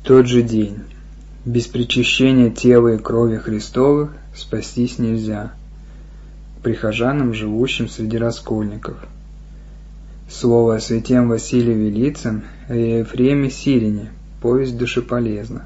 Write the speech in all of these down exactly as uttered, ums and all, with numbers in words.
тот же день. Без причащения тела и крови Христовых спастись нельзя. Прихожанам, живущим среди раскольников. Слово о святем Василии Велицем и о Ефреме Сирине. Повесть душеполезна.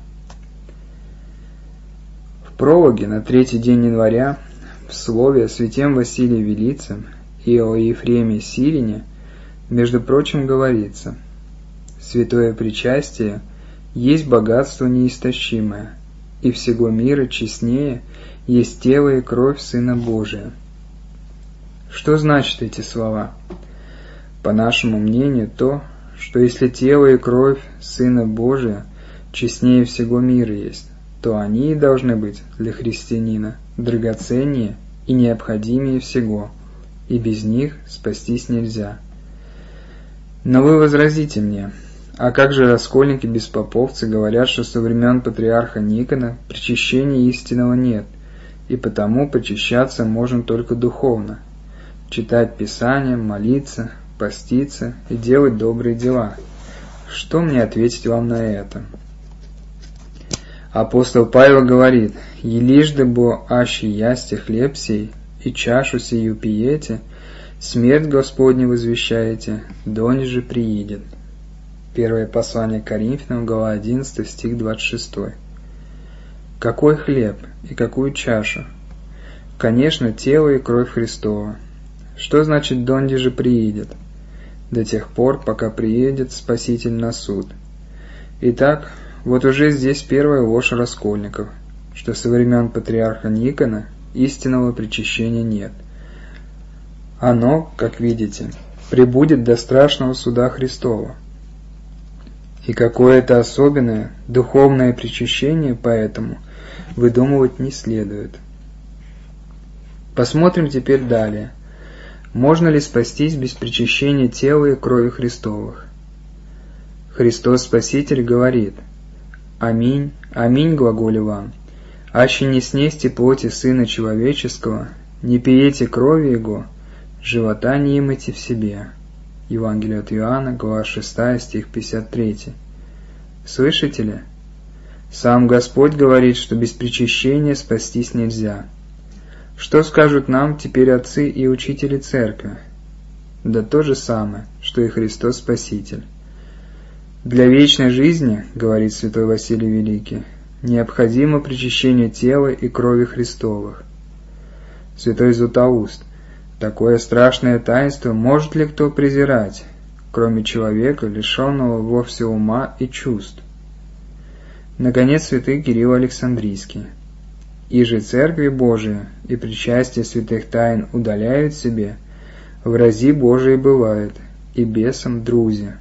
В прологе на третий день января в слове о святем Василии Велицем и о Ефреме Сирине, между прочим, говорится: «Святое причастие есть богатство неистощимое, и всего мира честнее есть тело и кровь Сына Божия». Что значат эти слова? По нашему мнению, то, что если тело и кровь Сына Божия честнее всего мира есть, то они и должны быть для христианина драгоценнее и необходимее всего, и без них спастись нельзя. Но вы возразите мне: а как же раскольники-беспоповцы говорят, что со времен патриарха Никона причащения истинного нет, и потому причащаться можно только духовно, читать Писание, молиться, поститься и делать добрые дела? Что мне ответить вам на это? Апостол Павел говорит: «Елижды бо аще ясте хлеб сей, и чашу сию пиете, смерть Господню возвещаете, донеже приидет». Первое послание к Коринфянам, глава одиннадцатая, стих двадцать шестой. Какой хлеб и какую чашу? Конечно, тело и кровь Христова. Что значит «донеже приидет»? До тех пор, пока приедет Спаситель на суд. Итак, вот уже здесь первая ложь раскольников, что со времен патриарха Никона истинного причащения нет. Оно, как видите, прибудет до страшного суда Христова. И какое-то особенное духовное причащение поэтому выдумывать не следует. Посмотрим теперь далее. Можно ли спастись без причащения тела и крови Христовых? Христос Спаситель говорит: «Аминь, аминь глаголю вам, аще не снесте плоти Сына Человеческого, не пиете крови Его, живота не имайте в себе». Евангелие от Иоанна, глава шестая, стих пятьдесят три. Слышите ли? Сам Господь говорит, что без причащения спастись нельзя. Что скажут нам теперь отцы и учители церкви? Да то же самое, что и Христос Спаситель. Для вечной жизни, говорит святой Василий Великий, необходимо причащение тела и крови Христовых. Святой Златоуст: такое страшное таинство может ли кто презирать, кроме человека, лишенного вовсе ума и чувств? Наконец, святый Кирилл Александрийский: «И же Церкви Божия и причастие святых тайн удаляют себе, врази Божии бывает, и бесам друзи».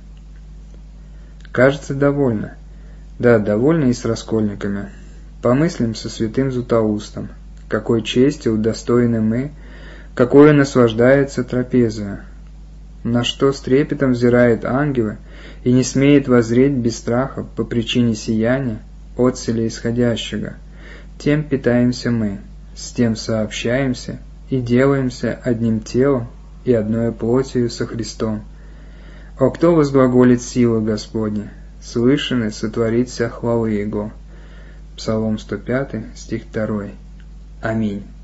Кажется, довольно. Да, довольно и с раскольниками. Помыслим со святым Златоустом, какой чести удостоены мы, какое наслаждается трапезою, на что с трепетом взирает ангелы и не смеет воззреть без страха по причине сияния отцеля исходящего. Тем питаемся мы, с тем сообщаемся и делаемся одним телом и одной плотью со Христом. О, кто возглаголит силу Господня, слышаны сотворит вся хвалы Его. Псалом сто пятый, стих второй. Аминь.